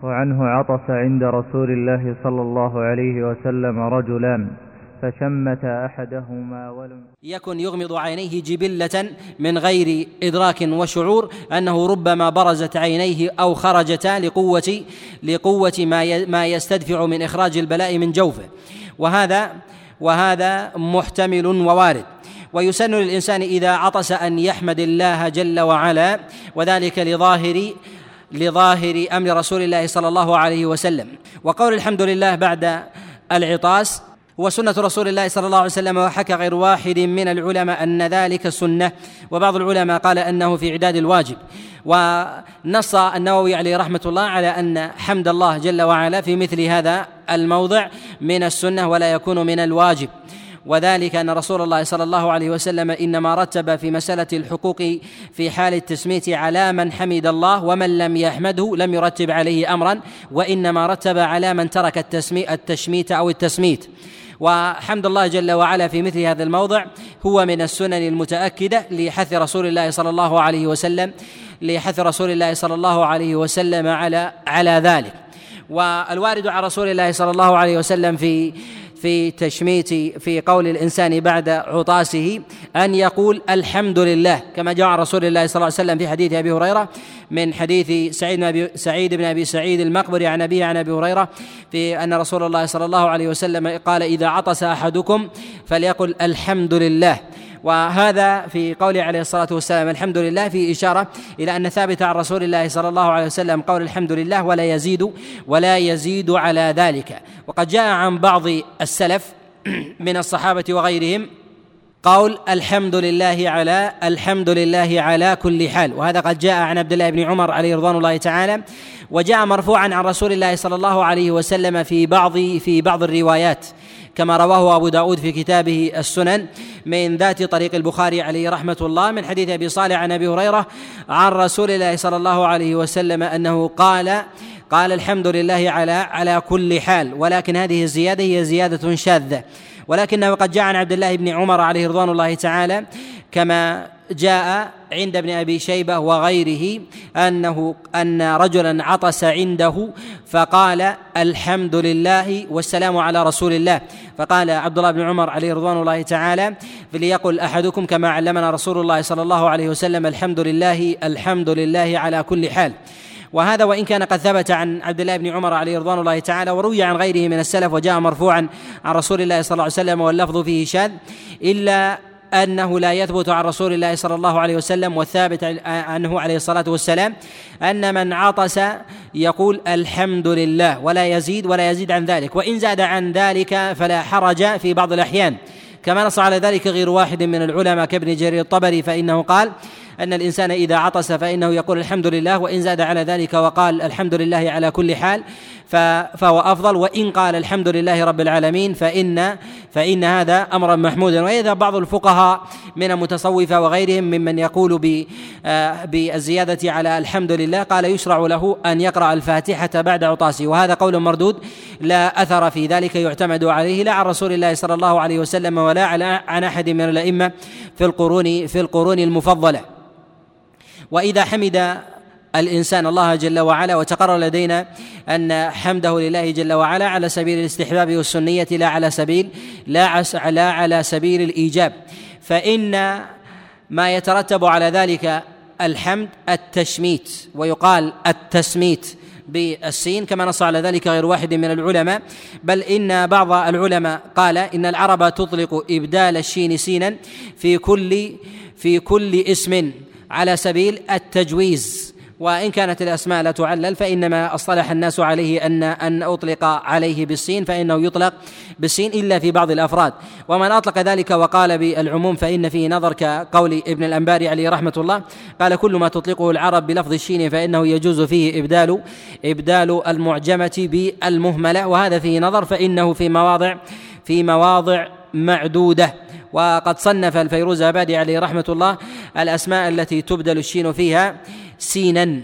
وعنه عطس عند رسول الله صلى الله عليه وسلم رجلان فشمت أحدهما ولم يكن يغمض عينيه جبلة من غير إدراك وشعور أنه ربما برزت عينيه أو خرجتا لقوة ما يستدفع من إخراج البلاء من جوفه، وهذا محتمل ووارد. ويسن للإنسان إذا عطس أن يحمد الله جل وعلا، وذلك لظاهر أمر رسول الله صلى الله عليه وسلم. وقول الحمد لله بعد العطاس وسنة رسول الله صلى الله عليه وسلم، وحكى غير واحد من العلماء أن ذلك سنة، وبعض العلماء قال أنه في عداد الواجب. ونص النووي عليه رحمة الله على أن حمد الله جل وعلا في مثل هذا الموضع من السنة ولا يكون من الواجب، وذلك أن رسول الله صلى الله عليه وسلم إنما رتب في مسألة الحقوق في حال التسميت على من حمد الله، ومن لم يحمده لم يرتب عليه أمرا، وإنما رتب على من ترك التشميت أو التسميت. وحمد الله جل وعلا في مثل هذا الموضع هو من السنن المتأكدة لحث رسول الله صلى الله عليه وسلم على ذلك. والوارد عن رسول الله صلى الله عليه وسلم في تشميت في قول الإنسان بعد عطاسه أن يقول الحمد لله، كما جاء عن رسول الله صلى الله عليه وسلم في حديث أبي هريرة من حديث سعيد بن أبي سعيد المقبري عن أبي هريرة في أن رسول الله صلى الله عليه وسلم قال إذا عطس أحدكم فليقل الحمد لله. وهذا في قوله عليه الصلاة والسلام الحمد لله في إشارة إلى أن ثابت عن رسول الله صلى الله عليه وسلم قول الحمد لله ولا يزيد على ذلك. وقد جاء عن بعض السلف من الصحابة وغيرهم قول الحمد لله على كل حال، وهذا قد جاء عن عبد الله بن عمر عليه رضوان الله تعالى، وجاء مرفوعا عن رسول الله صلى الله عليه وسلم في بعض الروايات، كما رواه أبو داود في كتابه السنن من ذات طريق البخاري عليه رحمة الله من حديث أبي صالح عن أبي هريرة عن رسول الله صلى الله عليه وسلم أنه قال الحمد لله على كل حال، ولكن هذه الزيادة هي زيادة شاذة، ولكنه قد جاء عن عبد الله بن عمر عليه رضوان الله تعالى كما جاء عند ابن أبي شيبة وغيره أن رجلا عطس عنده فقال الحمد لله والسلام على رسول الله، فقال عبد الله بن عمر عليه رضوان الله تعالى فليقل أحدكم كما علمنا رسول الله صلى الله عليه وسلم الحمد لله على كل حال. وهذا وإن كان قد ثبت عن عبد الله بن عمر عليه رضوان الله تعالى وروي عن غيره من السلف وجاء مرفوعا عن رسول الله صلى الله عليه وسلم واللفظ فيه شاذ، إلا أنه لا يثبت عن رسول الله صلى الله عليه وسلم، والثابت عنه عليه الصلاة والسلام أن من عطس يقول الحمد لله ولا يزيد عن ذلك، وإن زاد عن ذلك فلا حرج في بعض الأحيان، كما نص على ذلك غير واحد من العلماء كابن جرير الطبري، فإنه قال أن الإنسان إذا عطس فإنه يقول الحمد لله، وإن زاد على ذلك وقال الحمد لله على كل حال فهو أفضل، وإن قال الحمد لله رب العالمين فإن هذا أمرا محمودا. وإذا بعض الفقهاء من المتصوفة وغيرهم ممن يقول بالزيادة على الحمد لله قال يشرع له أن يقرأ الفاتحة بعد عطاسه، وهذا قول مردود لا أثر في ذلك يعتمد عليه لا عن رسول الله صلى الله عليه وسلم ولا عن أحد من الأئمة في القرون المفضلة. وإذا حمد الإنسان الله جل وعلا، وتقرر لدينا أن حمده لله جل وعلا على سبيل الاستحباب والسنية لا على سبيل الإيجاب، فإن ما يترتب على ذلك الحمد التشميت، ويقال التسميت بالسين كما نص على ذلك غير واحد من العلماء، بل إن بعض العلماء قال إن العرب تطلق إبدال الشين سينا في كل اسم على سبيل التجويز، وإن كانت الأسماء لا تعلل فإنما أصطلح الناس عليه أن أطلق عليه بالسين فإنه يطلق بالسين إلا في بعض الأفراد، ومن أطلق ذلك وقال بالعموم فإن فيه نظر كقول ابن الأنباري عليه رحمة الله قال كل ما تطلقه العرب بلفظ الشين فإنه يجوز فيه إبدال المعجمة بالمهملة، وهذا فيه نظر فإنه في مواضع معدودة. وقد صنف الفيروزابادي عليه رحمة الله الأسماء التي تبدل الشين فيها سينا،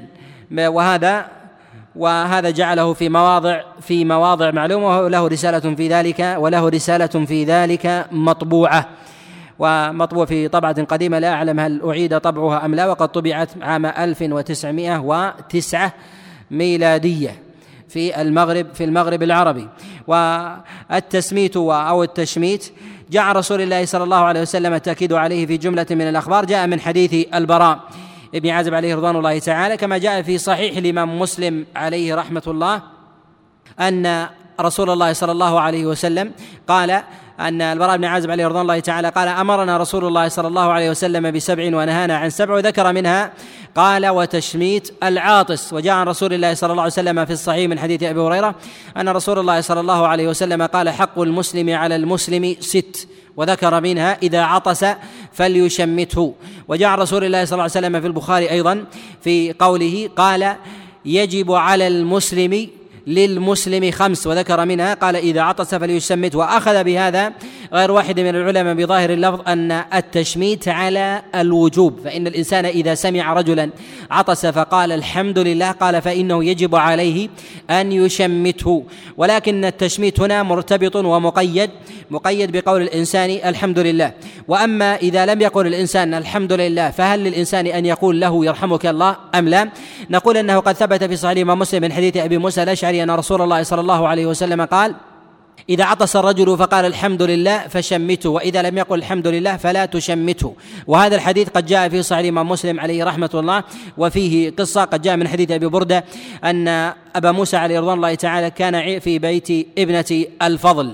وهذا جعله في مواضع معلومة، وله رسالة في ذلك مطبوعة في طبعة قديمة لا أعلم هل أعيد طبعها أم لا، وقد طبعت عام 1909 ميلادية. في المغرب العربي. والتسميت أو التشميت جاء عن رسول الله صلى الله عليه وسلم التأكيد عليه في جملة من الأخبار، جاء من حديث البراء ابن عازب عليه رضوان الله تعالى، كما جاء في صحيح الإمام مسلم عليه رحمة الله أن رسول الله صلى الله عليه وسلم قال أن البراء بن عازب عليه رضوان الله تعالى قال: أمرنا رسول الله صلى الله عليه وسلم ب7 ونهانا عن 7، وذكر منها قال: وتشميت العاطس. وجاء عن رسول الله صلى الله عليه وسلم في الصحيح من حديث أبي هريرة أن رسول الله صلى الله عليه وسلم قال: حق المسلم على المسلم 6، وذكر منها: إذا عطس فليشمته. وجاء عن رسول الله صلى الله عليه وسلم في البخاري أيضا في قوله قال: يجب على المسلم للمسلم 5، وذكر منها قال: إذا عطس فليشمت. وأخذ بهذا غير واحد من العلماء بظاهر اللفظ أن التشميت على الوجوب، فإن الإنسان إذا سمع رجلا عطس فقال الحمد لله قال فإنه يجب عليه أن يشمته، ولكن التشميت هنا مرتبط ومقيد بقول الإنسان الحمد لله. وأما إذا لم يقل الإنسان الحمد لله فهل للإنسان أن يقول له يرحمك الله أم لا؟ نقول أنه قد ثبت في صحيح الإمام مسلم من حديث أبي موسى الأشعري أن رسول الله صلى الله عليه وسلم قال: إذا عطس الرجل فقال الحمد لله فشمته، وإذا لم يقل الحمد لله فلا تشمته. وهذا الحديث قد جاء في صحيح الإمام مسلم عليه رحمة الله، وفيه قصة قد جاء من حديث أبي بردة أن أبا موسى عليه رضوان الله تعالى كان في بيت ابنة الفضل،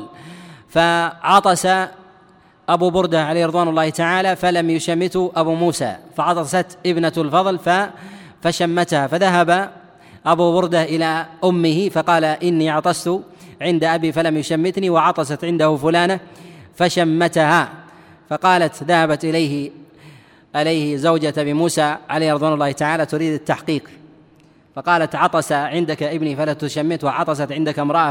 فعطس أبو بردة عليه رضوان الله تعالى فلم يشمته أبو موسى، فعطست ابنة الفضل فشمتها، فذهب أبو بردة إلى أمه فقال: إني عطست عند أبي فلم يشمتني، وعطست عنده فلانة فشمتها. فقالت ذهبت إليه زوجة أبي موسى عليه رضوان الله تعالى تريد التحقيق، فقالت: عطس عندك ابني فلا تشمت، وعطست عندك امرأة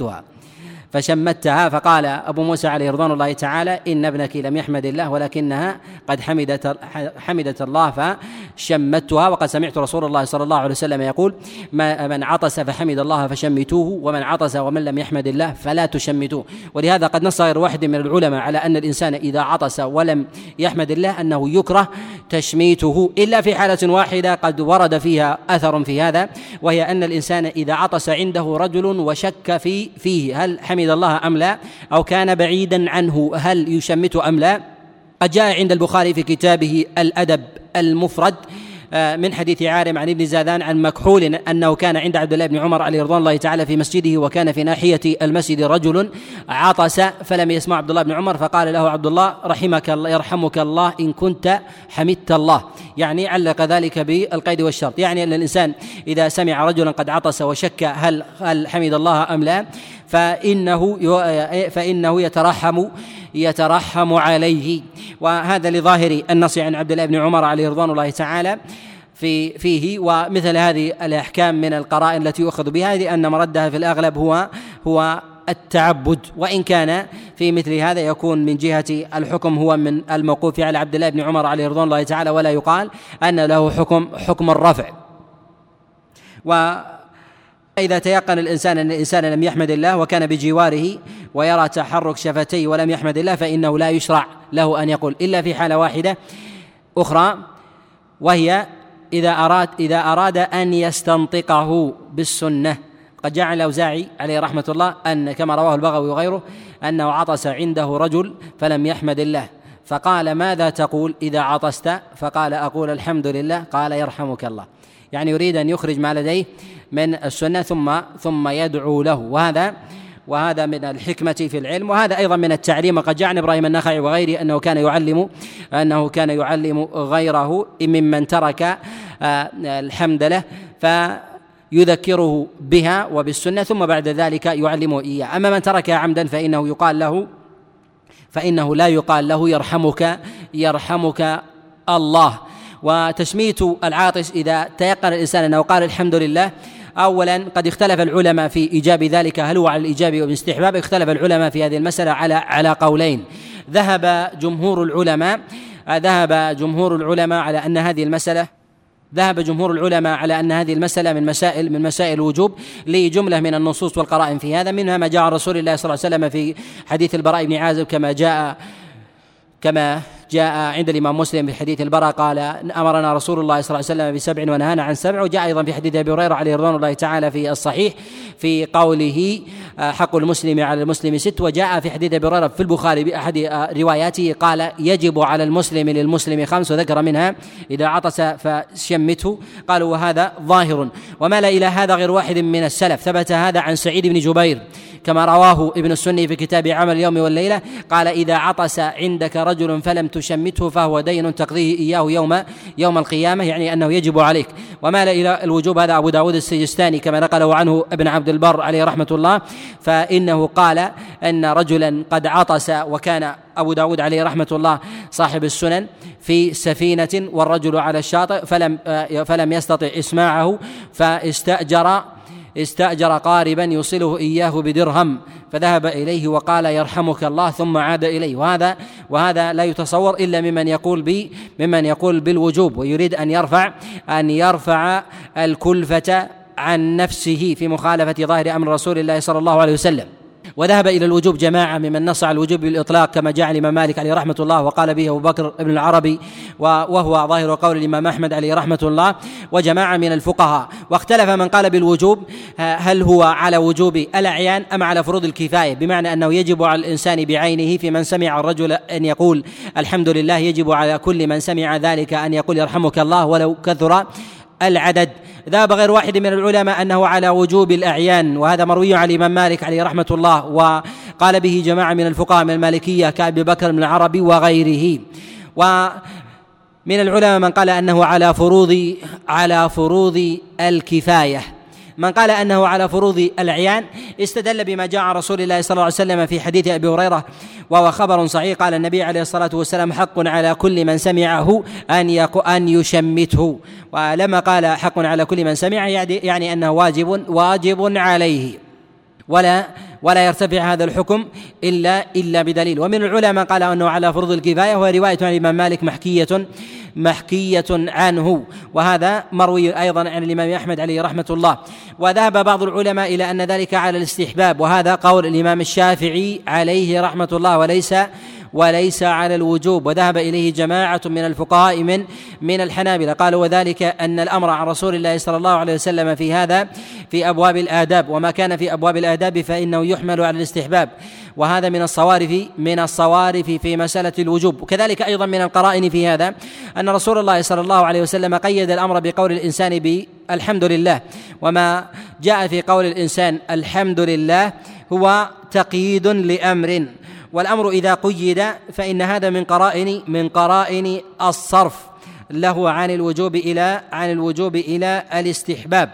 فشمتها. فقال أبو موسى عليه رضوان الله تعالى: إن ابنك لم يحمد الله ولكنها قد حمدت الله فشمتها. وقد سمعت رسول الله صلى الله عليه وسلم يقول: من عطس فحمد الله فشمتوه، ومن عطس ومن لم يحمد الله فلا تشمتوه. ولهذا قد نص غير واحد من العلماء على أن الإنسان إذا عطس ولم يحمد الله أنه يكره تشميته، إلا في حالة واحدة قد ورد فيها أثر في هذا، وهي أن الإنسان إذا عطس عنده رجل وشك فيه هل حمد الله أم لا، أو كان بعيدا عنه هل يشمت أم لا. قد جاء عند البخاري في كتابه الأدب المفرد من حديث عارم عن ابن زاذان عن مكحول أنه كان عند عبد الله بن عمر عليه رضوان الله تعالى في مسجده، وكان في ناحية المسجد رجل عطس فلم يسمع عبد الله بن عمر، فقال له عبد الله: يرحمك الله إن كنت حمدت الله، يعني علق ذلك بالقيد والشرط، يعني أن الإنسان إذا سمع رجلا قد عطس وشك هل حمد الله أم لا فإنه يترحم عليه. وهذا لظاهر النص عن عبد الله بن عمر عليه رضوان الله تعالى فيه. ومثل هذه الأحكام من القرائن التي يؤخذ بها لأن مردها في الأغلب هو التعبد، وإن كان في مثل هذا يكون من جهة الحكم هو من الموقوف على عبد الله بن عمر عليه رضوان الله تعالى، ولا يقال أن له حكم الرفع. وإذا تيقن الإنسان أن الإنسان لم يحمد الله وكان بجواره ويرى تحرك شفتيه ولم يحمد الله فإنه لا يشرع له أن يقول، إلا في حالة واحدة أخرى، وهي إذا أراد أن يستنطقه بالسنة. قد جاء الأوزاعي عليه رحمة الله أن كما رواه البغوي وغيره أنه عطس عنده رجل فلم يحمد الله، فقال: ماذا تقول إذا عطست؟ فقال: أقول الحمد لله. قال: يرحمك الله، يعني يريد أن يخرج ما لديه من السنة ثم يدعو له، وهذا من الحكمة في العلم، وهذا أيضا من التعليم. وقد جاء عن إبراهيم النخعي وغيره أنه كان يعلم غيره ممن ترك الحمد له فيذكره بها وبالسنة ثم بعد ذلك يعلمه إياه. أما من تركها عمدا فإنه لا يقال له يرحمك الله. وتشميت العاطس إذا تيقن الإنسان أنه قال الحمد لله، أولا قد اختلف العلماء في إيجاب ذلك، هل هو على الإيجاب والاستحباب؟ اختلف العلماء في هذه المسألة على قولين. ذهب جمهور العلماء على أن هذه المسألة من مسائل الوجوب لجملة من النصوص والقرائن في هذا، منها ما جاء عن رسول الله صلى الله عليه وسلم في حديث البراء بن عازب كما جاء عند الإمام مسلم في حديث البراء قال: أمرنا رسول الله صلى الله عليه وسلم ب7 ونهانا عن 7. وجاء أيضا في حديث أبي هريرة عليه رضوان الله تعالى في الصحيح في قوله حق المسلم على المسلم 6. وجاء في حديث أبي هريرة في البخاري بأحد رواياته قال يجب على المسلم للمسلم 5، وذكر منها إذا عطس فشمته. قالوا وهذا ظاهر، ومال إلى هذا غير واحد من السلف. ثبت هذا عن سعيد بن جبير كما رواه ابن السني في كتاب عمل اليوم والليلة، قال إذا عطس عندك رجل فلم تشمته فهو دين تقضيه إياه يوم القيامة، يعني أنه يجب عليك. ومال إلى الوجوب هذا أبو داود السجستاني كما نقله عنه ابن عبد البر عليه رحمة الله، فإنه قال أن رجلا قد عطس، وكان أبو داود عليه رحمة الله صاحب السنن، في سفينة والرجل على الشاطئ فلم يستطع إسماعه، فاستأجر قاربا يوصله إياه بدرهم، فذهب إليه وقال يرحمك الله ثم عاد إليه. وهذا لا يتصور إلا ممن يقول بالوجوب، ويريد أن يرفع الكلفة عن نفسه في مخالفة ظاهر أمر رسول الله صلى الله عليه وسلم. وذهب إلى الوجوب جماعة ممن نص على الوجوب بالإطلاق كما جاء الإمام مالك عليه رحمة الله، وقال به أبو بكر ابن العربي، وهو ظاهر قول الإمام أحمد عليه رحمة الله، وجماعة من الفقهاء. واختلف من قال بالوجوب هل هو على وجوب الأعيان أم على فروض الكفاية، بمعنى أنه يجب على الإنسان بعينه في من سمع الرجل أن يقول الحمد لله، يجب على كل من سمع ذلك أن يقول يرحمك الله ولو كثر العدد. ذهب غير واحد من العلماء أنه على وجوب الأعيان، وهذا مروي عن الإمام مالك عليه رحمة الله، وقال به جماعة من الفقهاء من المالكية كأبي بكر بن العربي وغيره. ومن العلماء من قال أنه على فروض الكفاية. من قال أنه على فروض الأعيان استدل بما جاء عن رسول الله صلى الله عليه وسلم في حديث أبي هريرة، وهو خبر صحيح، قال النبي عليه الصلاة والسلام حق على كل من سمعه أن يشمته. ولما قال حق على كل من سمع يعني أنه واجب عليه، ولا يرتفع هذا الحكم إلا بدليل. ومن العلماء قال أنه على فرض الكفاية، ورواية عن الإمام مالك محكية عنه، وهذا مروي أيضا عن الإمام أحمد عليه رحمة الله. وذهب بعض العلماء إلى أن ذلك على الاستحباب، وهذا قول الإمام الشافعي عليه رحمة الله وليس على الوجوب. وذهب إليه جماعة من الفقهاء من الحنابلة، قالوا وذلك أن الأمر عن رسول الله صلى الله عليه وسلم في هذا في أبواب الآداب، وما كان في أبواب الآداب فإنه يحمل على الاستحباب، وهذا من الصوارف في مسألة الوجوب. وكذلك أيضا من القرائن في هذا أن رسول الله صلى الله عليه وسلم قيد الأمر بقول الإنسان بالحمد لله، وما جاء في قول الإنسان الحمد لله هو تقييد لأمر، والأمر إذا قيد فإن هذا من قرائن الصرف له عن الوجوب إلى الاستحباب.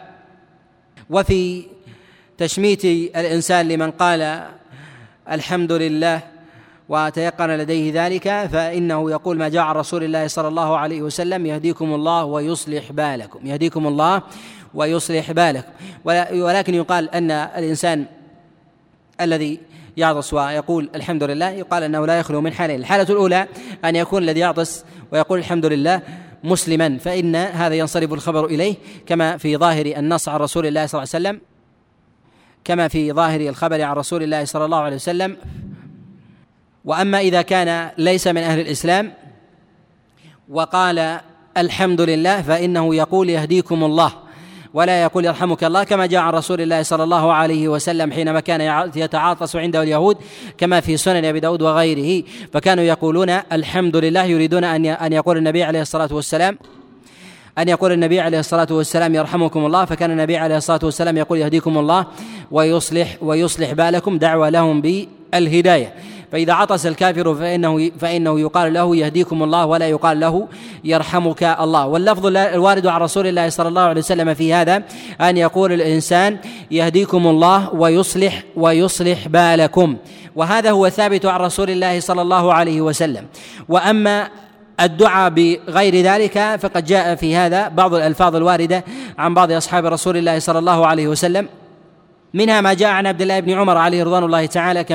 وفي تشميت الإنسان لمن قال الحمد لله وتيقن لديه ذلك، فإنه يقول ما جاء عن رسول الله صلى الله عليه وسلم يهديكم الله ويصلح بالكم، يهديكم الله ويصلح بالكم. ولكن يقال أن الإنسان الذي يعطس ويقول الحمد لله يقال أنه لا يخلو من حالين: الحالة الأولى أن يكون الذي يعطس ويقول الحمد لله مسلما، فإن هذا ينصرف الخبر إليه كما في ظاهر النص عن رسول الله صلى الله عليه وسلم، كما في ظاهر الخبر عن رسول الله صلى الله عليه وسلم. وأما إذا كان ليس من أهل الإسلام وقال الحمد لله فإنه يقول يهديكم الله ولا يقول يرحمك الله، كما جاء عن رسول الله صلى الله عليه وسلم حينما كان يتعاطس عنده اليهود كما في سنن أبي داود وغيره، فكانوا يقولون الحمد لله، يريدون أن يقول النبي عليه الصلاة والسلام يرحمكم الله، فكان النبي عليه الصلاة والسلام يقول يهديكم الله ويصلح بالكم، دعوة لهم بالهداية. فإذا عطس الكافر فإنه يقال له يهديكم الله ولا يقال له يرحمك الله. واللفظ الوارد عن رسول الله صلى الله عليه وسلم في هذا أن يقول الإنسان يهديكم الله ويصلح بالكم، وهذا هو ثابت عن رسول الله صلى الله عليه وسلم. وأما الدعاء بغير ذلك فقد جاء في هذا بعض الألفاظ الواردة عن بعض أصحاب رسول الله صلى الله عليه وسلم، منها ما جاء عن عبد الله بن عمر عليه رضوان الله تعالى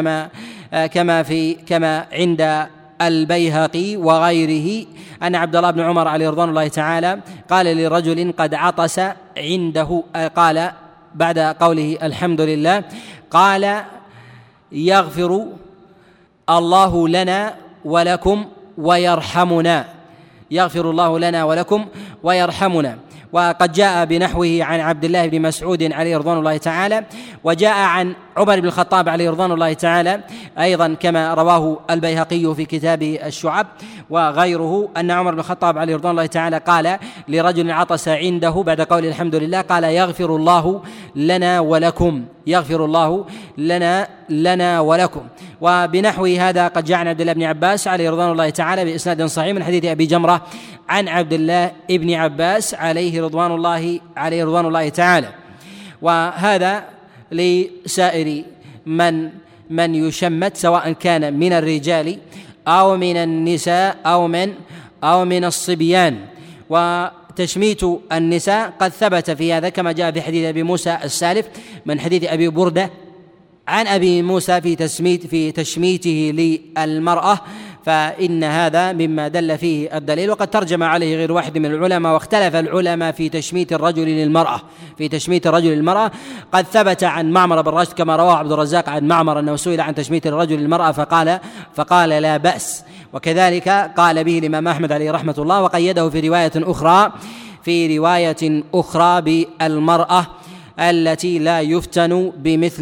كما عند البيهقي وغيره أن عبد الله بن عمر عليه رضوان الله تعالى قال لرجل قد عطس عنده، قال بعد قوله الحمد لله قال يغفر الله لنا ولكم ويرحمنا، يغفر الله لنا ولكم ويرحمنا. وقد جاء بنحوه عن عبد الله بن مسعود عليه رضوان الله تعالى، وجاء عن عمر بن الخطاب عليه رضوان الله تعالى أيضا كما رواه البيهقي في كتاب الشعب وغيره، أن عمر بن الخطاب عليه رضوان الله تعالى قال لرجل عطس عنده بعد قول الحمد لله، قال يغفر الله لنا ولكم، يغفر الله لنا ولكم. وبنحو هذا قد جاء عن عبد الله بن عباس عليه رضوان الله تعالى بإسناد صحيح من حديث أبي جمرة عن عبد الله بن عباس عليه رضوان الله تعالى. وهذا لسائر من يشمت سواء كان من الرجال أو من النساء أو من الصبيان. وتشميت النساء قد ثبت في هذا كما جاء في حديث أبي موسى السالف من حديث أبي بردة عن أبي موسى في تشميته للمرأة، فإن هذا مما دل فيه الدليل. وقد ترجم عليه غير واحد من العلماء، واختلف العلماء في تشميت الرجل للمرأة. قد ثبت عن معمر بن راشد كما رواه عبد الرزاق عن معمر أنه سئل عن تشميت الرجل للمرأة فقال لا بأس، وكذلك قال به الإمام أحمد عليه رحمة الله، وقيده في رواية أخرى بالمرأة التي لا يفتن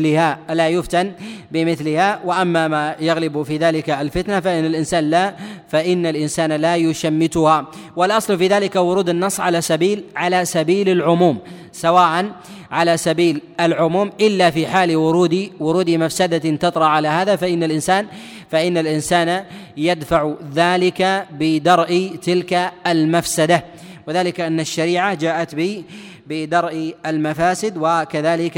بمثلها. وأما ما يغلب في ذلك الفتنة فإن الإنسان لا يشمتها. والأصل في ذلك ورود النص على سبيل العموم، سواء على سبيل العموم إلا في حال ورود مفسدة تطرأ على هذا، فإن الإنسان يدفع ذلك بدرء تلك المفسدة، وذلك أن الشريعة جاءت بدرء المفاسد، وكذلك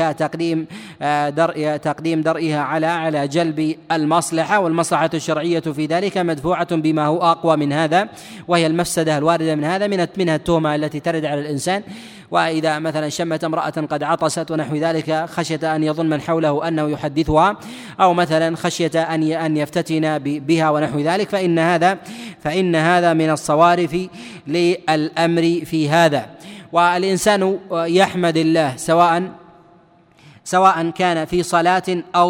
تقديم درئها على جلب المصلحة، والمصلحة الشرعية في ذلك مدفوعة بما هو أقوى من هذا، وهي المفسدة الواردة من هذا، منها التهمة التي ترد على الإنسان. وإذا مثلا شمت امرأة قد عطست ونحو ذلك خشية أن يظن من حوله أنه يحدثها، أو مثلا خشية أن يفتتن بها ونحو ذلك، فإن هذا من الصوارف للأمر في هذا. والإنسان يحمد الله سواء كان في صلاة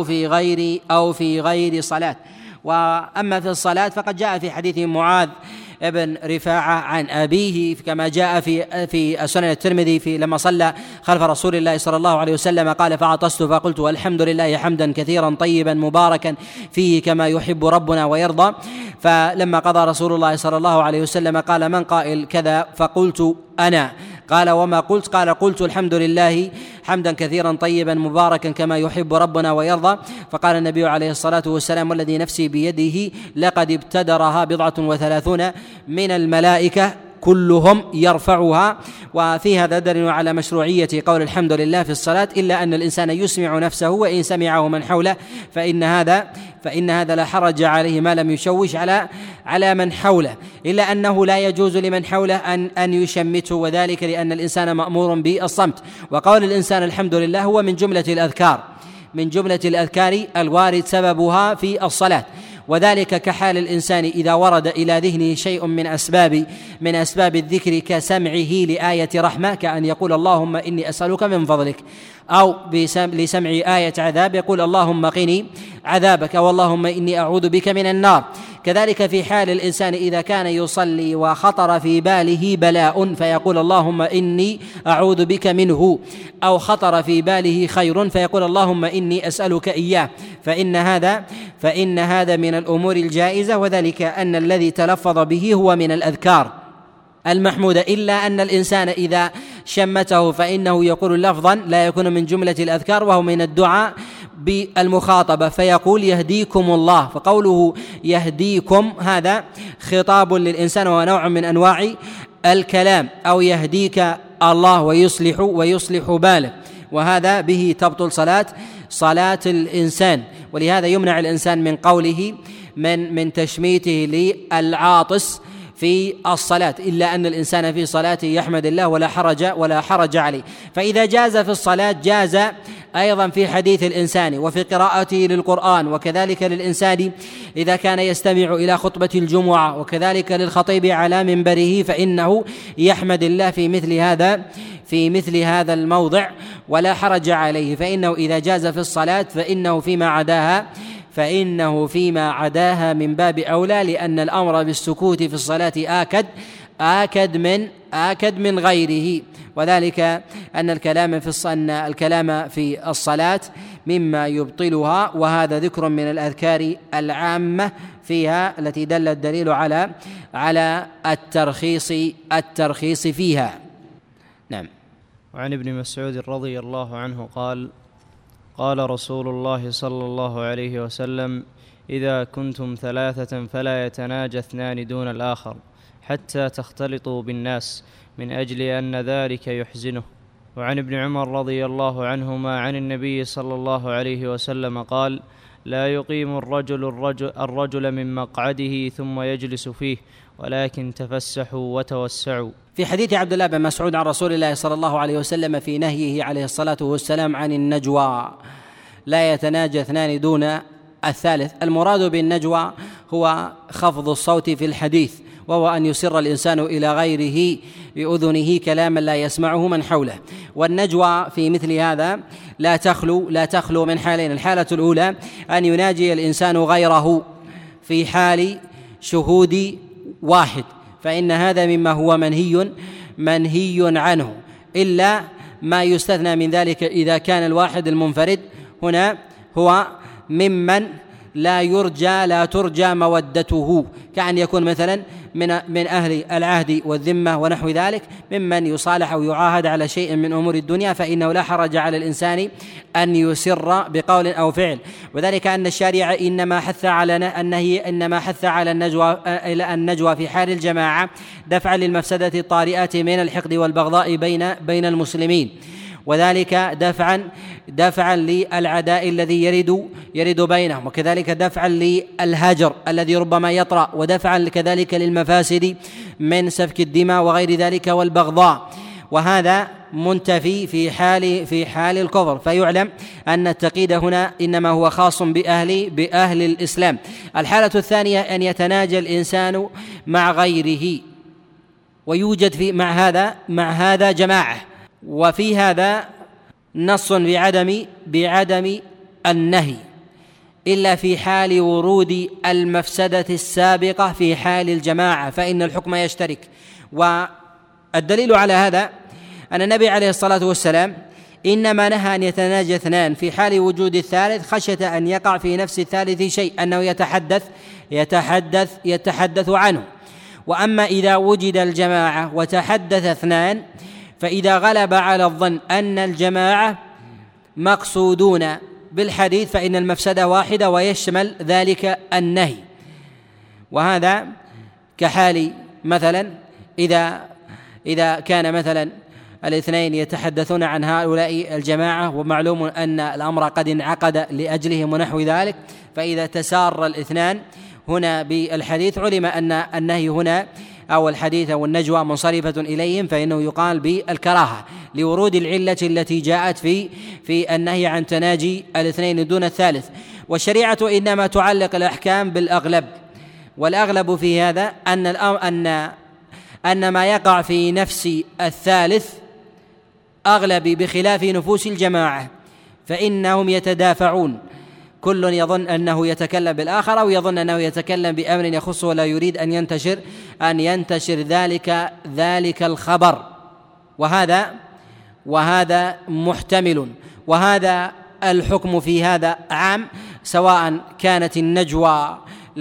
أو في غير صلاة. وأما في الصلاة فقد جاء في حديث معاذ ابن رفاعة عن أبيه كما جاء في سنن الترمذي لما صلى خلف رسول الله صلى الله عليه وسلم قال فعطست فقلت والحمد لله حمدا كثيرا طيبا مباركا فيه كما يحب ربنا ويرضى. فلما قضى رسول الله صلى الله عليه وسلم قال من قائل كذا؟ فقلت أنا. قال وما قلت؟ قال قلت الحمد لله حمدا كثيرا طيبا مباركا كما يحب ربنا ويرضى. فقال النبي عليه الصلاة والسلام والذي نفسي بيده لقد ابتدرها 37 من الملائكة كلهم يرفعها. وفي هذا دليل على مشروعية قول الحمد لله في الصلاة، إلا أن الإنسان يسمع نفسه، وإن سمعه من حوله فإن هذا لا حرج عليه ما لم يشوش على من حوله، إلا أنه لا يجوز لمن حوله أن يشمته، وذلك لأن الإنسان مأمور بالصمت. وقول الإنسان الحمد لله هو من جملة الأذكار الوارد سببها في الصلاة، وذلك كحال الإنسان إذا ورد إلى ذهنه شيء من أسباب الذكر كسمعه لآية رحمة، كأن يقول اللهم إني أسألك من فضلك، أو لسمع آية عذاب يقول اللهم قني عذابك، أو اللهم إني أعوذ بك من النار. كذلك في حال الإنسان إذا كان يصلي وخطر في باله بلاء فيقول اللهم إني أعوذ بك منه، أو خطر في باله خير فيقول اللهم إني أسألك إياه، فإن هذا من الأمور الجائزة، وذلك أن الذي تلفظ به هو من الأذكار المحمودة، إلا أن الإنسان إذا شمته فإنه يقول لفظا لا يكون من جملة الأذكار، وهو من الدعاء بالمخاطبة، فيقول يهديكم الله. فقوله يهديكم هذا خطاب للإنسان ونوع من أنواع الكلام، أو يهديك الله ويصلح باله، وهذا به تبطل صلاة الإنسان. ولهذا يمنع الإنسان من قوله من تشميته للعاطس في الصلاة، إلا أن الإنسان في صلاته يحمد الله ولا حرج عليه. فإذا جاز في الصلاة جاز أيضا في حديث الإنسان وفي قراءته للقرآن، وكذلك للإنسان إذا كان يستمع إلى خطبة الجمعة، وكذلك للخطيب على منبره، فإنه يحمد الله في مثل هذا الموضع ولا حرج عليه. فإنه إذا جاز في الصلاة فإنه فيما عداها من باب أولى، لأن الأمر بالسكوت في الصلاة آكد من غيره. وذلك أن الكلام في الصلاة مما يبطلها، وهذا ذكر من الأذكار العامة فيها التي دل الدليل على الترخيص فيها. نعم. وعن ابن مسعود رضي الله عنه قال رسول الله صلى الله عليه وسلم: إذا كنتم ثلاثة فلا يتناجى اثنان دون الآخر حتى تختلطوا بالناس، من أجل أن ذلك يحزنه. وعن ابن عمر رضي الله عنهما عن النبي صلى الله عليه وسلم قال: لا يقيم الرجل من مقعده ثم يجلس فيه، ولكن تفسحوا وتوسعوا. في حديث عبد الله بن مسعود عن رسول الله صلى الله عليه وسلم في نهيه عليه الصلاة والسلام عن النجوى: لا يتناجى اثنان دون الثالث. المراد بالنجوى هو خفض الصوت في الحديث، وهو أن يسر الإنسان إلى غيره بأذنه كلاما لا يسمعه من حوله. والنجوى في مثل هذا لا تخلو من حالين: الحالة الأولى أن يناجي الإنسان غيره في حال شهود واحد، فإن هذا مما هو منهي عنه، إلا ما يستثنى من ذلك إذا كان الواحد المنفرد هنا هو ممن لا ترجى مودته، كأن يكون مثلا من أهل العهد والذمة ونحو ذلك، ممن يصالح أو يعاهد على شيء من أمور الدنيا، فإنه لا حرج على الإنسان أن يسر بقول أو فعل. وذلك أن الشارع إنما حث على النجوى في حال الجماعة دفعا للمفسدة الطارئة من الحقد والبغضاء بين المسلمين، وذلك دفعا للعداء الذي يرد بينهم، وكذلك دفعا للهجر الذي ربما يطرأ، ودفعا كذلك للمفاسد من سفك الدماء وغير ذلك والبغضاء. وهذا منتفي في حال الكفر. فيعلم أن التقييد هنا إنما هو خاص بأهل الإسلام. الحالة الثانية أن يتناجى الإنسان مع غيره، ويوجد مع هذا جماعة، وفي هذا نص بعدم النهي إلا في حال ورود المفسدة السابقة في حال الجماعة، فإن الحكم يشترك. والدليل على هذا أن النبي عليه الصلاة والسلام إنما نهى أن يتناجى اثنان في حال وجود الثالث خشية أن يقع في نفس الثالث شيء، أنه يتحدث عنه. وأما إذا وجد الجماعة وتحدث اثنان، فإذا غلب على الظن أن الجماعة مقصودون بالحديث فإن المفسدة واحدة ويشمل ذلك النهي. وهذا كحال مثلا إذا كان مثلا الاثنين يتحدثون عن هؤلاء الجماعة، ومعلوم أن الأمر قد انعقد لأجلهم ونحو ذلك، فإذا تسار الاثنان هنا بالحديث علم أن النهي هنا أو الحديث أو النجوى منصرفة إليهم، فإنه يقال بالكراهة لورود العلة التي جاءت في النهي عن تناجي الاثنين دون الثالث. والشريعة إنما تعلق الأحكام بالأغلب، والأغلب في هذا أن ما يقع في نفس الثالث أغلب بخلاف نفوس الجماعة، فإنهم يتدافعون، كل يظن أنه يتكلم بالآخر أو يظن أنه يتكلم بأمر يخصه ولا يريد أن ينتشر ذلك الخبر، وهذا محتمل. وهذا الحكم في هذا عام، سواء كانت النجوى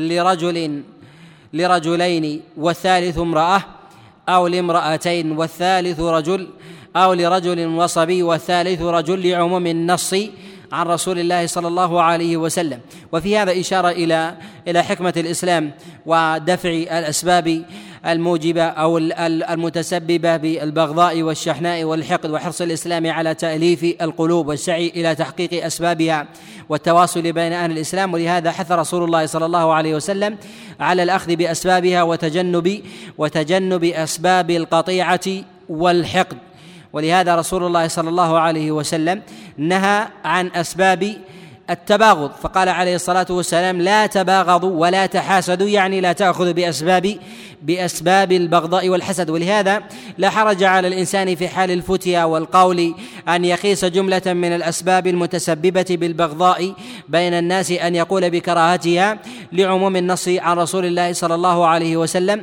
لرجلين والثالث امرأة، أو لامرأتين والثالث رجل، أو لرجل وصبي والثالث رجل، لعموم النص عن رسول الله صلى الله عليه وسلم. وفي هذا إشارة إلى حكمة الإسلام ودفع الأسباب الموجبة أو المتسببة بالبغضاء والشحناء والحقد، وحرص الإسلام على تأليف القلوب والسعي إلى تحقيق أسبابها والتواصل بين أهل الإسلام. ولهذا حث رسول الله صلى الله عليه وسلم على الأخذ بأسبابها وتجنب أسباب القطيعة والحقد. ولهذا رسول الله صلى الله عليه وسلم نهى عن أسباب التباغض، فقال عليه الصلاة والسلام: لا تباغضوا ولا تحاسدوا، يعني لا تأخذ بأسباب البغضاء والحسد. ولهذا لا حرج على الإنسان في حال الفتيا والقول أن يقيس جملة من الأسباب المتسببة بالبغضاء بين الناس، أن يقول بكراهتها لعموم النص عن رسول الله صلى الله عليه وسلم،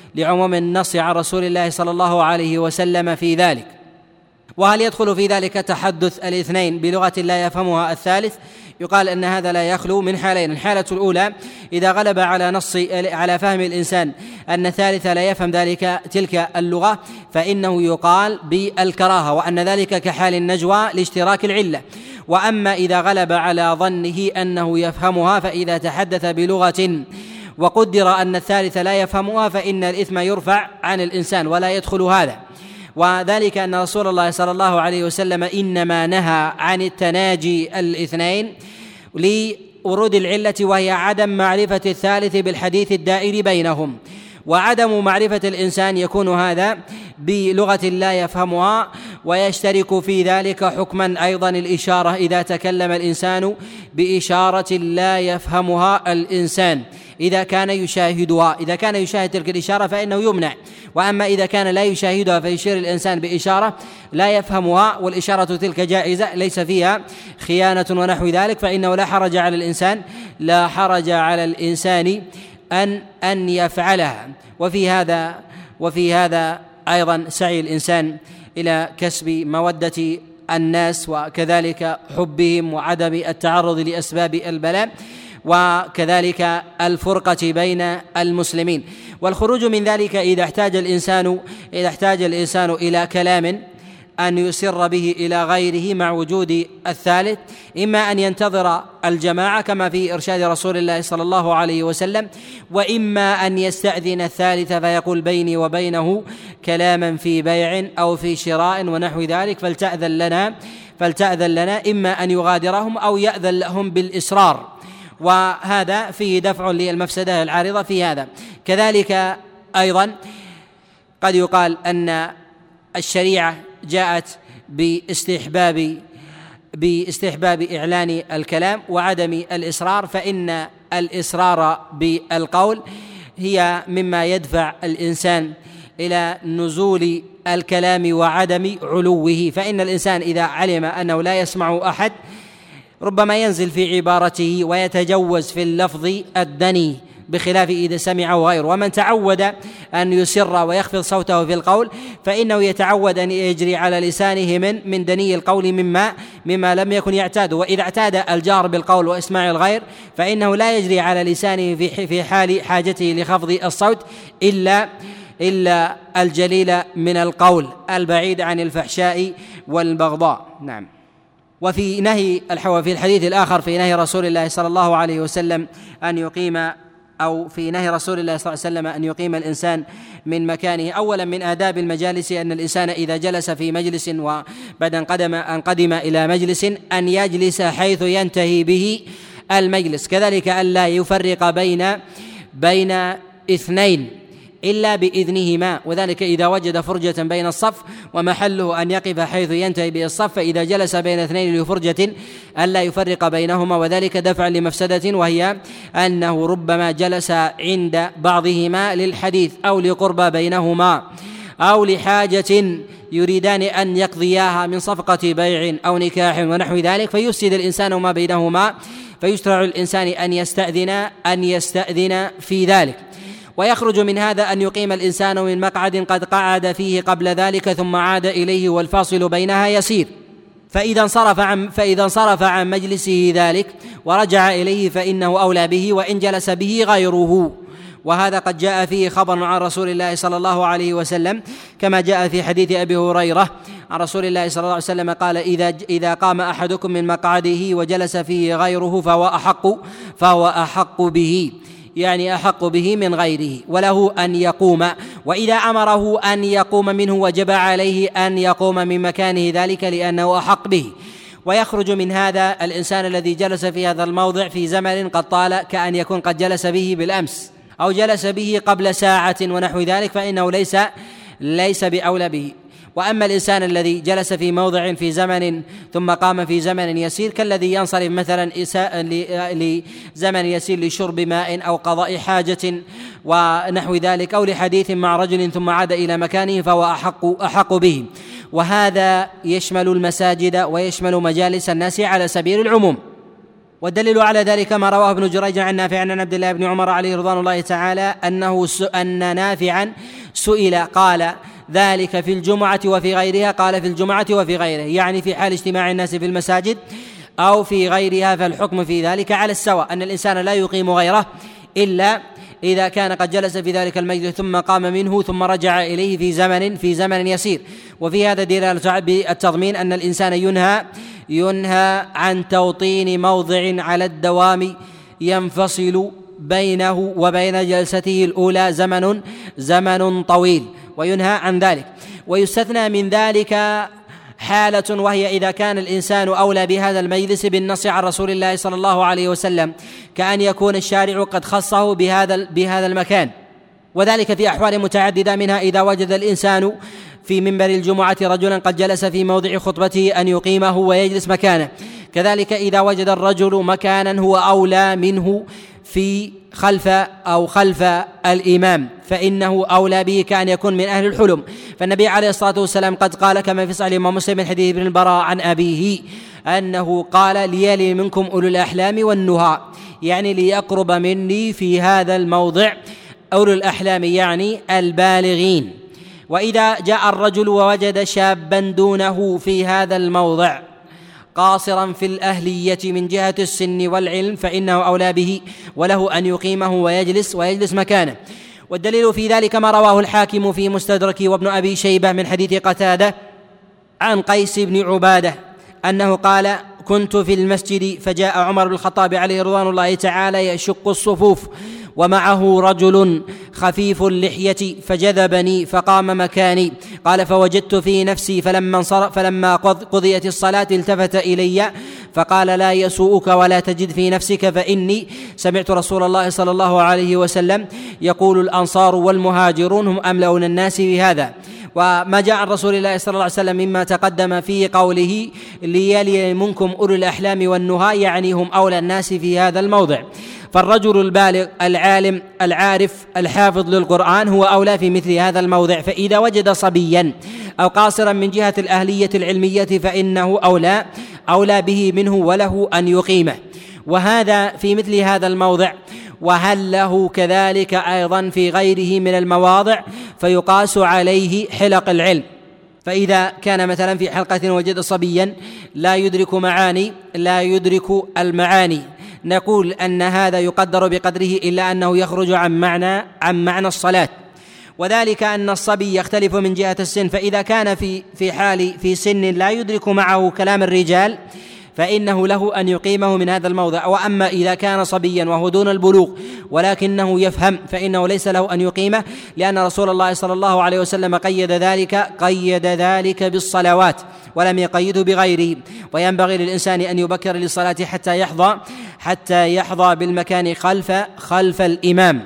لعموم النص عن رسول الله صلى الله عليه وسلم في ذلك. وهل يدخل في ذلك تحدث الاثنين بلغة لا يفهمها الثالث؟ يقال أن هذا لا يخلو من حالين: الحالة الأولى إذا غلب على فهم الإنسان أن الثالث لا يفهم تلك اللغة فإنه يقال بالكراهة، وأن ذلك كحال النجوى لاشتراك العلة. وأما إذا غلب على ظنه أنه يفهمها فإذا تحدث بلغة وقدر أن الثالث لا يفهمها فإن الإثم يرفع عن الإنسان ولا يدخل هذا. وذلك أن رسول الله صلى الله عليه وسلم إنما نهى عن التناجي الاثنين لورود العلة، وهي عدم معرفة الثالث بالحديث الدائر بينهم. وعدم معرفة الإنسان يكون هذا بلغة لا يفهمها، ويشترك في ذلك حكما أيضا الإشارة إذا تكلم الإنسان بإشارة لا يفهمها الإنسان إذا كان يشاهدها. إذا كان يشاهد تلك الإشارة فإنه يمنع، وأما إذا كان لا يشاهدها فيشير الإنسان بإشارة لا يفهمها والإشارة تلك جائزة ليس فيها خيانة ونحو ذلك، فإنه لا حرج على الإنسان أن يفعلها. وفي هذا أيضا سعي الإنسان إلى كسب مودة الناس، وكذلك حبهم وعدم التعرض لأسباب البلاء، وكذلك الفرقة بين المسلمين. والخروج من ذلك إذا احتاج الإنسان إلى كلام أن يسر به إلى غيره مع وجود الثالث، إما أن ينتظر الجماعة كما في إرشاد رسول الله صلى الله عليه وسلم، وإما أن يستأذن الثالث فيقول بيني وبينه كلاما في بيع أو في شراء ونحو ذلك فلتأذن لنا إما أن يغادرهم أو يأذن لهم بالإصرار، وهذا فيه دفع للمفسدة العارضة في هذا. كذلك أيضا قد يقال أن الشريعة جاءت باستحباب إعلان الكلام وعدم الإصرار، فإن الإصرار بالقول هي مما يدفع الإنسان إلى نزول الكلام وعدم علوه. فإن الإنسان إذا علم أنه لا يسمع أحد ربما ينزل في عبارته ويتجوز في اللفظ الدني، بخلاف إذا سمعه غيره. ومن تعود أن يسر ويخفض صوته في القول فإنه يتعود أن يجري على لسانه من دني القول مما لم يكن يعتاد. وإذا اعتاد الجار بالقول وإسماع الغير فإنه لا يجري على لسانه في حال حاجته لخفض الصوت إلا الجليل من القول البعيد عن الفحشاء والبغضاء. نعم. وفي في الحديث الآخر في نهي رسول الله صلى الله عليه وسلم في نهي رسول الله صلى الله عليه وسلم أن يقيم الإنسان من مكانه. أولا من آداب المجالس أن الإنسان إذا جلس في مجلس وبعد أن قدم إلى مجلس أن يجلس حيث ينتهي به المجلس. كذلك ألا يفرق بين اثنين إلا بإذنهما، وذلك إذا وجد فرجة بين الصف ومحله أن يقف حيث ينتهي به الصف، فإذا جلس بين اثنين لفرجة ألا يفرق بينهما، وذلك دفعا لمفسدة وهي أنه ربما جلس عند بعضهما للحديث أو لقرب بينهما أو لحاجة يريدان أن يقضياها من صفقة بيع أو نكاح ونحو ذلك فيفسد الإنسان ما بينهما، فيشرع الإنسان أن يستأذن في ذلك. ويخرج من هذا أن يقيم الإنسان من مقعد قد قعد فيه قبل ذلك ثم عاد إليه والفاصل بينها يسير، فإذا انصرف عن مجلسه ذلك ورجع إليه فإنه أولى به وإن جلس به غيره. وهذا قد جاء فيه خبر عن رسول الله صلى الله عليه وسلم كما جاء في حديث أبي هريرة عن رسول الله صلى الله عليه وسلم قال: إذا قام أحدكم من مقعده وجلس فيه غيره فهو أحق به، يعني أحق به من غيره، وله أن يقوم، وإذا أمره أن يقوم منه وجب عليه أن يقوم من مكانه ذلك لأنه أحق به. ويخرج من هذا الإنسان الذي جلس في هذا الموضع في زمن قد طال كأن يكون قد جلس به بالأمس أو جلس به قبل ساعة ونحو ذلك، فإنه ليس بأولى به. وأما الإنسان الذي جلس في موضع في زمن ثم قام في زمن يسير كالذي ينصرف مثلا لزمن يسير لشرب ماء أو قضاء حاجة ونحو ذلك أو لحديث مع رجل ثم عاد إلى مكانه فهو أحق به. وهذا يشمل المساجد ويشمل مجالس الناس على سبيل العموم. والدليل على ذلك ما رواه ابن جريج عن نافع عن عبد الله بن عمر عليه رضوان الله تعالى أن نافعا سئل قال ذلك في الجمعة وفي غيرها؟ قال في الجمعة وفي غيرها، يعني في حال اجتماع الناس في المساجد أو في غيرها، فالحكم في ذلك على السواء، أن الإنسان لا يقيم غيره إلا إذا كان قد جلس في ذلك المجلس ثم قام منه ثم رجع إليه في زمن يسير. وفي هذا دلالة بالتضمين أن الإنسان ينهى عن توطين موضع على الدوام ينفصل بينه وبين جلسته الأولى زمن طويل، وينهى عن ذلك. ويستثنى من ذلك حالة، وهي إذا كان الإنسان أولى بهذا المجلس بالنص عن رسول الله صلى الله عليه وسلم، كأن يكون الشارع قد خصه بهذا المكان، وذلك في أحوال متعددة، منها إذا وجد الإنسان في منبر الجمعة رجلا قد جلس في موضع خطبته أن يقيمه ويجلس مكانه، كذلك إذا وجد الرجل مكانا هو أولى منه في خلف الإمام فإنه أولى به كأن يكون من أهل الحلم. فالنبي عليه الصلاة والسلام قد قال كما في صحيح الإمام مسلم من حديث ابن البراء عن أبيه أنه قال ليلي منكم أولو الأحلام والنهى، يعني ليقرب مني في هذا الموضع أولو الأحلام يعني البالغين. وإذا جاء الرجل ووجد شابا دونه في هذا الموضع قاصرا في الأهلية من جهة السن والعلم فإنه أولى به، وله أن يقيمه ويجلس مكانه. والدليل في ذلك ما رواه الحاكم في مستدرك وابن أبي شيبة من حديث قتادة عن قيس بن عبادة أنه قال كنت في المسجد فجاء عمر بن الخطاب عليه رضوان الله تعالى يشق الصفوف ومعه رجل خفيف اللحية فجذبني فقام مكاني، قال فوجدت في نفسي فلما قضيت الصلاة التفت إلي فقال لا يسوءك ولا تجد في نفسك فإني سمعت رسول الله صلى الله عليه وسلم يقول الأنصار والمهاجرون هم أملأون الناس بهذا. وما جاء عن رسول الله صلى الله عليه وسلم مما تقدم في قوله ليلي منكم أولو الأحلام والنهى، يعني هم أولى الناس في هذا الموضع. فالرجل البالغ العالم العارف الحافظ للقرآن هو أولى في مثل هذا الموضع، فإذا وجد صبيا أو قاصرا من جهة الأهلية العلمية فإنه أولى به منه وله أن يقيمه، وهذا في مثل هذا الموضع. وهل له كذلك أيضا في غيره من المواضع فيقاس عليه حلق العلم، فإذا كان مثلا في حلقة وجد صبيا لا يدرك المعاني نقول أن هذا يقدر بقدره إلا أنه يخرج عن معنى الصلاة، وذلك أن الصبي يختلف من جهة السن، فإذا كان في سن لا يدرك معه كلام الرجال فإنه له أن يقيمه من هذا الموضع. وأما إذا كان صبيا وهو دون البلوغ ولكنه يفهم فإنه ليس له أن يقيمه، لأن رسول الله صلى الله عليه وسلم قيد ذلك بالصلوات ولم يقيده بغيره. وينبغي للإنسان أن يبكر للصلاة حتى يحظى بالمكان خلف الإمام.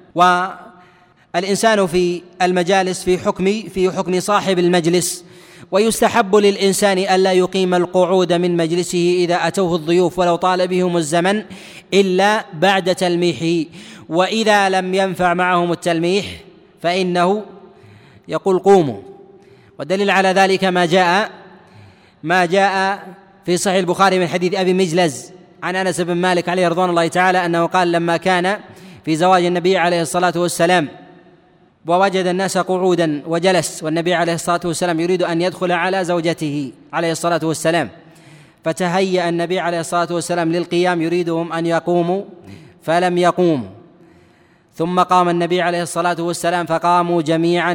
والإنسان في المجالس في حكم صاحب المجلس، ويستحب للإنسان ألا يقيم القعود من مجلسه إذا أتوه الضيوف ولو طال بهم الزمن إلا بعد تلميحه، وإذا لم ينفع معهم التلميح فإنه يقول قوموا. والدليل على ذلك ما جاء في صحيح البخاري من حديث أبي مجلز عن أنس بن مالك عليه رضوان الله تعالى أنه قال لما كان في زواج النبي عليه الصلاة والسلام ووجد الناس قعودا وجلس والنبي عليه الصلاة والسلام يريد أن يدخل على زوجته عليه الصلاة والسلام، فتهيأ النبي عليه الصلاة والسلام للقيام يريدهم أن يقوموا فلم يقوموا، ثم قام النبي عليه الصلاة والسلام فقاموا جميعا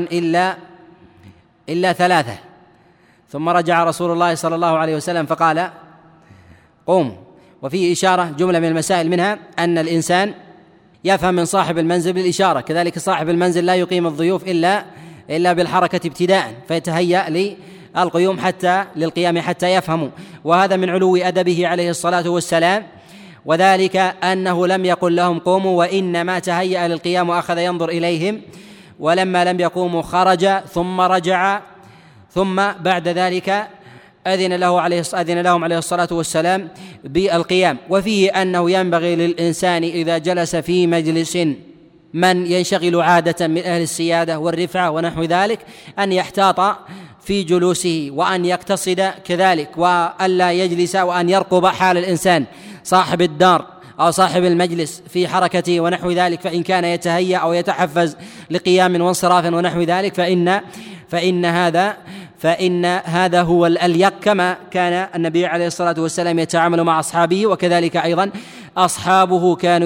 إلا ثلاثة، ثم رجع رسول الله صلى الله عليه وسلم فقال قوموا. وفيه إشارة جملة من المسائل منها أن الإنسان يفهم من صاحب المنزل بالإشارة، كذلك صاحب المنزل لا يقيم الضيوف إلا بالحركة ابتداء، فيتهيأ للقيام حتى يفهموا، وهذا من علو أدبه عليه الصلاة والسلام، وذلك أنه لم يقل لهم قوموا وإنما تهيأ للقيام وأخذ ينظر إليهم، ولما لم يقوموا خرج ثم رجع، ثم بعد ذلك أذن لهم عليه الصلاة والسلام بالقيام. وفيه أنه ينبغي للإنسان إذا جلس في مجلس من ينشغل عادة من أهل السيادة والرفعة ونحو ذلك أن يحتاط في جلوسه وأن يقتصد كذلك، وألا يجلس وأن يرقب حال الإنسان صاحب الدار أو صاحب المجلس في حركته ونحو ذلك، فإن كان يتهيأ أو يتحفز لقيام وانصراف ونحو ذلك فإن هذا هو الأليق، كما كان النبي عليه الصلاة والسلام يتعامل مع أصحابه، وكذلك أيضا أصحابه كانوا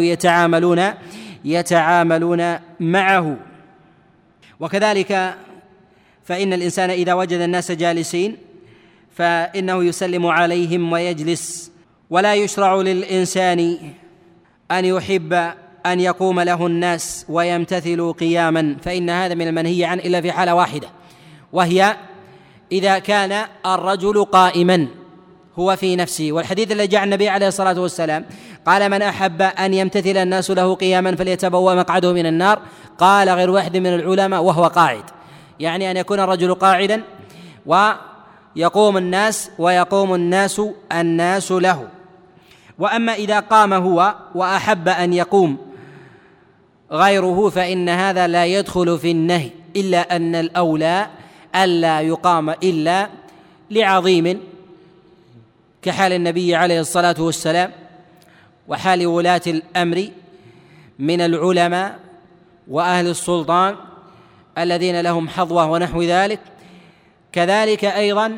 يتعاملون معه. وكذلك فإن الإنسان إذا وجد الناس جالسين فإنه يسلم عليهم ويجلس، ولا يشرع للإنسان أن يحب أن يقوم له الناس ويمتثلوا قياما، فإن هذا من المنهي عنه إلا في حالة واحدة، وهي إذا كان الرجل قائما هو في نفسه. والحديث الذي جاء النبي عليه الصلاة والسلام قال: من أحب أن يمتثل الناس له قياما فليتبوأ مقعده من النار. قال غير واحد من العلماء: وهو قاعد، يعني أن يكون الرجل قاعدا ويقوم الناس ويقوم الناس له. وأما إذا قام هو وأحب أن يقوم غيره فإن هذا لا يدخل في النهي، إلا أن الأولى ألا يقام إلا لعظيم كحال النبي عليه الصلاة والسلام وحال ولاة الأمر من العلماء وأهل السلطان الذين لهم حظوة ونحو ذلك، كذلك أيضا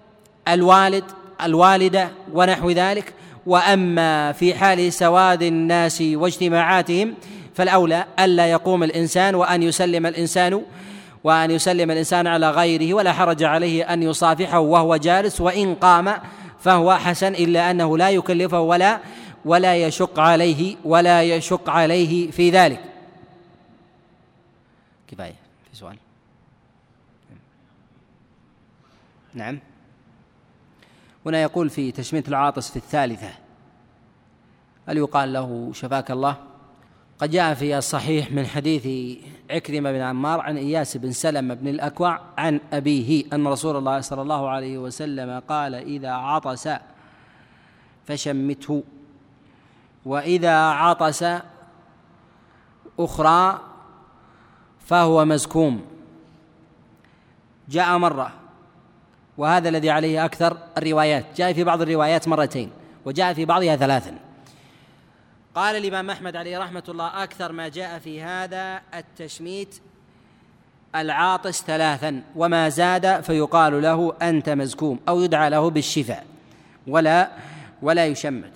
الوالدة ونحو ذلك. وأما في حال سواد الناس واجتماعاتهم فالأولى ألا يقوم الإنسان وأن يسلم الإنسان على غيره، ولا حرج عليه أن يصافحه وهو جالس، وإن قام فهو حسن، إلا أنه لا يكلفه ولا يشق عليه في ذلك. كفاية. في سؤال؟ نعم. هنا يقول في تشميت العاطس في الثالثة: هل يقال له شفاك الله؟ قد جاء في الصحيح من حديث عكرمة بن عمار عن إياس بن سلمة بن الأكوع عن أبيه أن رسول الله صلى الله عليه وسلم قال: إذا عطس فشمته، وإذا عطس أخرى فهو مزكوم. جاء مرة، وهذا الذي عليه أكثر الروايات، جاء في بعض الروايات مرتين وجاء في بعضها ثلاثا. قال الإمام أحمد عليه رحمة الله: أكثر ما جاء في هذا التشميت العاطس ثلاثا، وما زاد فيقال له أنت مزكوم، أو يدعى له بالشفاء ولا يشمت.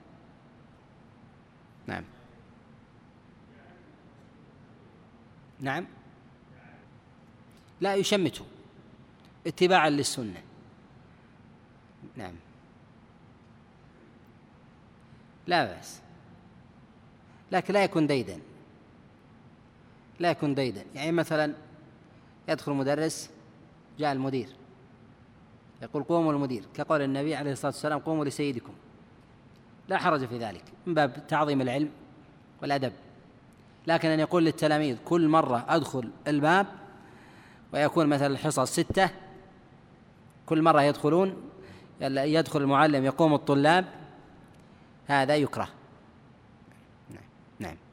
نعم لا يشمته اتباعا للسنة. نعم لا بأس، لكن لا يكون ديدا. يعني مثلا يدخل مدرس، جاء المدير يقول: قوموا المدير، كقول النبي عليه الصلاة والسلام: قوموا لسيدكم. لا حرج في ذلك من باب تعظيم العلم والأدب. لكن أن يقول للتلاميذ كل مرة أدخل الباب، ويكون مثلا الحصص 6، كل مرة يدخل المعلم يقوم الطلاب، هذا يكره. نعم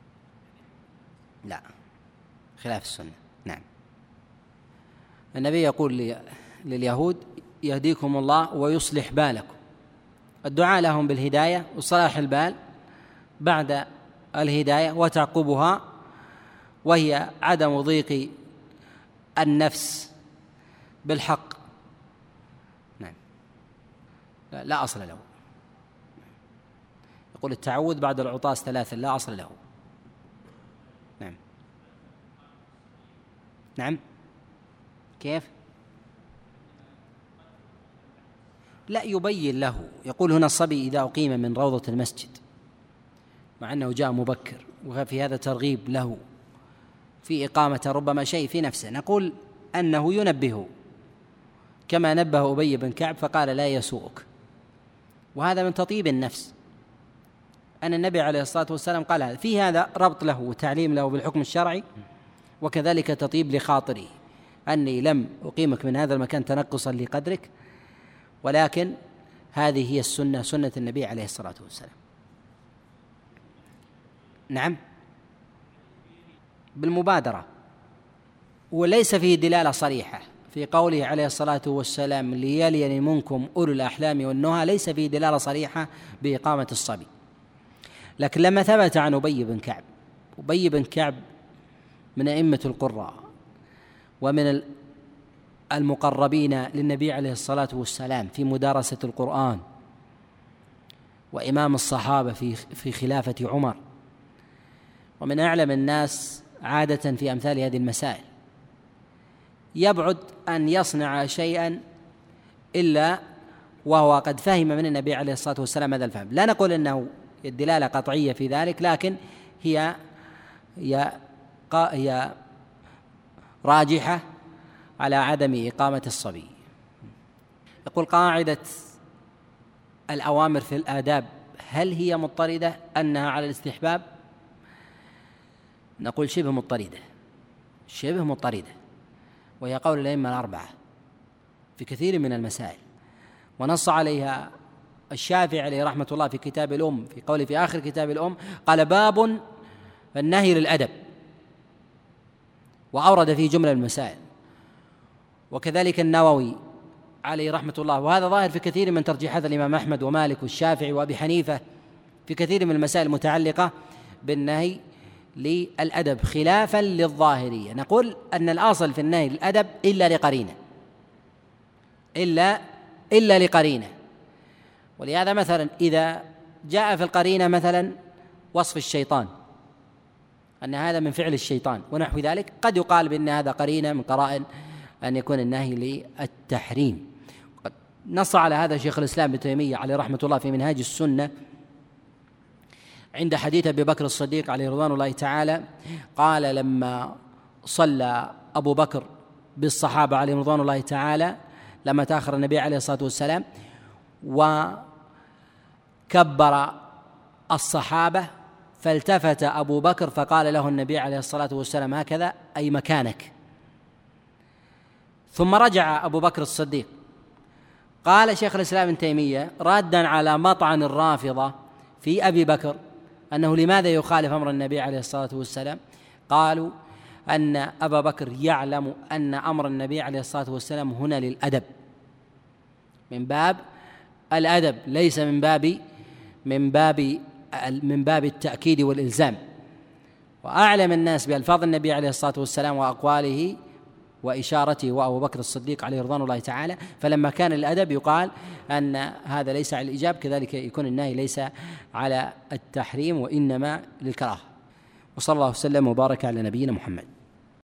لا، خلاف السنة. نعم. النبي يقول لليهود: يهديكم الله ويصلح بالكم. الدعاء لهم بالهداية وصلاح البال بعد الهداية وتعقبها، وهي عدم ضيق النفس بالحق. نعم لا أصل له. يقول: التعوذ بعد العطاس 3 لا أصل له. نعم كيف؟ لا يبين له. يقول هنا: الصبي إذا أقيم من روضة المسجد، مع أنه جاء مبكر، وفي هذا ترغيب له في إقامة ربما شيء في نفسه، نقول أنه ينبهه كما نبه أبي بن كعب فقال: لا يسوءك. وهذا من تطيب النفس، أن النبي عليه الصلاة والسلام قال هذا. في هذا ربط له وتعليم له بالحكم الشرعي، وكذلك تطيب لخاطره، أني لم أقيمك من هذا المكان تنقصا لقدرك، ولكن هذه هي السنة، سنة النبي عليه الصلاة والسلام. نعم بالمبادرة، وليس فيه دلالة صريحة في قوله عليه الصلاة والسلام ليلين منكم أولو الأحلام والنهى ليس فيه دلالة صريحة بإقامة الصبي. لكن لما ثبت عن أبي بن كعب من أئمة القراء ومن المقربين للنبي عليه الصلاة والسلام في مدارسة القرآن وإمام الصحابة في خلافة عمر ومن أعلم الناس عادة في أمثال هذه المسائل، يبعد أن يصنع شيئا إلا وهو قد فهم من النبي عليه الصلاة والسلام هذا الفهم. لا نقول أنه الدلالة قطعية في ذلك، لكن هي راجحة على عدم إقامة الصبي. يقول قاعدة الأوامر في الآداب هل هي مضطردة أنها على الاستحباب؟ نقول شبه مضطردة، وهي قول الأئمة الأربعة في كثير من المسائل، ونص عليها الشافعي عليه رحمة الله في كتاب الأم في قوله في آخر كتاب الأم قال باب النهي للأدب، وأورد فيه جملة من المسائل، وكذلك النووي عليه رحمة الله، وهذا ظاهر في كثير من ترجيحات الإمام أحمد ومالك والشافعي وأبي حنيفة في كثير من المسائل المتعلقة بالنهي للأدب خلافا للظاهرية. نقول أن الأصل في النهي للأدب إلا لقرينة، ولهذا مثلا إذا جاء في القرينة مثلا وصف الشيطان أن هذا من فعل الشيطان ونحو ذلك، قد يقال بأن هذا قرينة من قرائن أن يكون النهي للتحريم. قد نص على هذا شيخ الإسلام ابن تيمية عليه رحمة الله في منهاج السنة عند حديث أبي بكر الصديق عليه رضوان الله تعالى، قال لما صلى أبو بكر بالصحابة عليه رضوان الله تعالى لما تأخر النبي عليه الصلاة والسلام وكبر الصحابة، فالتفت أبو بكر فقال له النبي عليه الصلاة والسلام هكذا أي مكانك. ثم رجع أبو بكر الصديق. قال شيخ الإسلام ابن تيمية رادا على مطعن الرافضة في أبي بكر أنه لماذا يخالف أمر النبي عليه الصلاة والسلام، قالوا أن أبا بكر يعلم أن أمر النبي عليه الصلاة والسلام هنا للأدب، من باب الأدب، ليس من باب التأكيد والإلزام. وأعلم الناس بألفاظ النبي عليه الصلاة والسلام وأقواله وإشارته وأبو بكر الصديق عليه رضوان الله تعالى، فلما كان الأدب يقال أن هذا ليس على الإيجاب، كذلك يكون النهي ليس على التحريم وإنما للكراهة. وصلى الله وسلم وبارك على نبينا محمد.